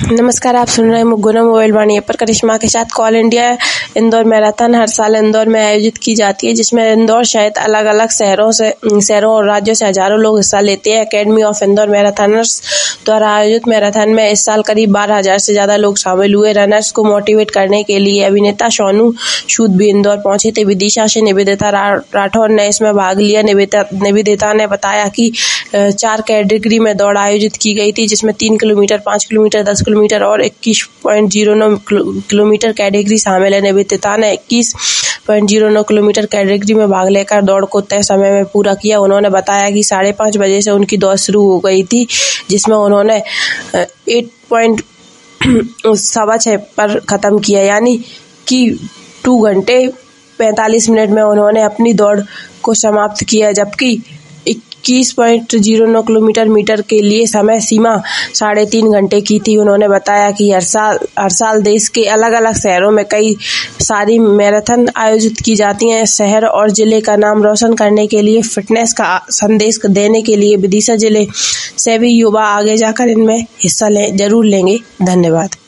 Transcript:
नमस्कार, आप सुन रहे हैं मुगुना मोबाइल वाणी पर करिश्मा के साथ। ऑल इंडिया इंदौर मैराथन हर साल इंदौर में आयोजित की जाती है, जिसमें इंदौर सहित अलग अलग शहरों और राज्यों से हजारों लोग हिस्सा लेते हैं। एकेडमी ऑफ इंदौर मैराथनर्स द्वारा आयोजित मैराथन में इस साल करीब 12,000 से ज्यादा लोग शामिल हुए। रनर्स को मोटिवेट करने के लिए अभिनेता सोनू सूद भी इंदौर पहुंचे थे। विदिशा से निवेदिता राठौर ने इसमें भाग लिया। निवेदिता ने बताया कि 4 कैटेगरी में दौड़ आयोजित की गई थी, जिसमें 3 किलोमीटर, 5 किलोमीटर, 10 किलोमीटर और 21.09 किलोमीटर कैटेगरी शामिल है। निवेदिता ने 21.09 किलोमीटर कैटेगरी में भाग लेकर दौड़ को तय समय में पूरा किया। उन्होंने बताया कि 5:30 बजे से उनकी दौड़ शुरू हो गई थी, जिसमें उन्होंने 8.6 पर खत्म किया, यानी कि 2 घंटे 45 मिनट में उन्होंने अपनी दौड़ को समाप्त किया, जबकि 21.09 किलोमीटर के लिए समय सीमा 3.5 घंटे की थी। उन्होंने बताया कि हर साल देश के अलग अलग शहरों में कई सारी मैराथन आयोजित की जाती हैं। शहर और जिले का नाम रोशन करने के लिए, फिटनेस का संदेश देने के लिए विदिशा जिले से भी युवा आगे जाकर इनमें हिस्सा जरूर लेंगे। धन्यवाद।